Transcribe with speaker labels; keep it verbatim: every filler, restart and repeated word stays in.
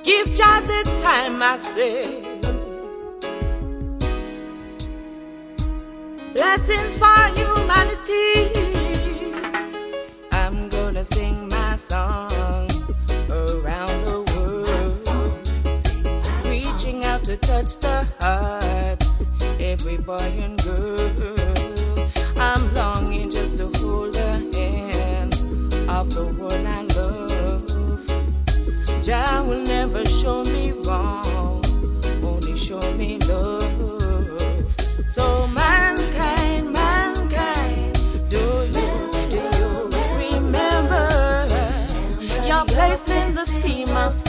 Speaker 1: Give Jah the time, I say. Blessings for humanity. I'm gonna sing my song around the world, reaching out to touch the hearts, every boy and girl. I'm longing just to hold the hand of the one I love. Jah will never show me wrong, only show me love. So mankind, mankind, do you, do you remember your place in the scheme of